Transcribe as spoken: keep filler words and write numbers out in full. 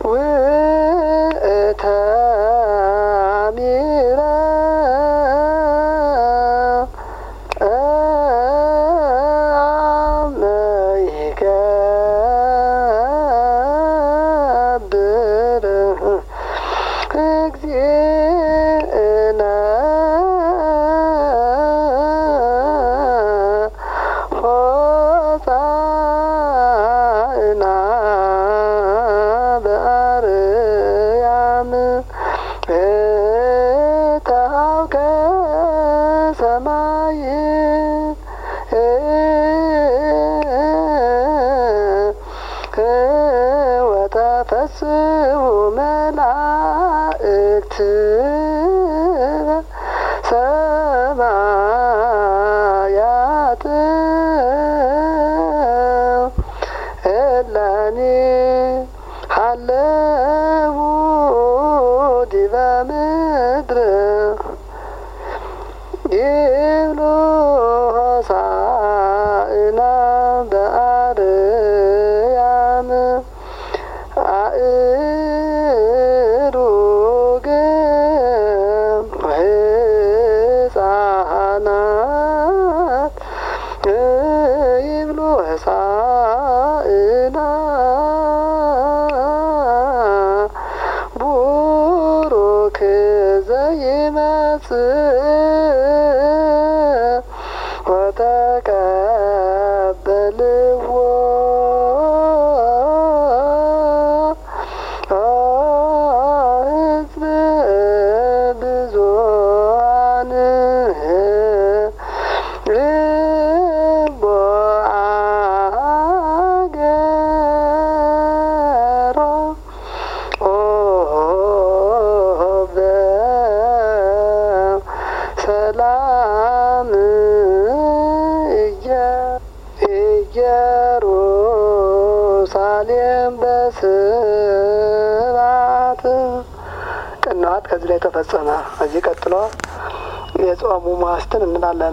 ውእተ አሚረ አመይገብር እግዚእነ ሆሳዕና በአርያም እታውከ ሰማይ ወተፈስሑ መላእክት ሰማያት እለኒ ሀለዉ ዲበ ምድር ይብሉ ሆሳዕና በአርያም አእሩግ ወሕፃናት ይብሉ ሆሳዕና ቡሩክ ዘይመጽእ ወተቀበልዎ ሕዝብ ብዙኃን ልቦ አገሮ በሰላም ኢየሩሳሌም በስብሐት። ቅንዋት ከዚህ ላይ ተፈጸመ። እዚህ ቀጥሎ የጾሙ ማስትን እንላለን።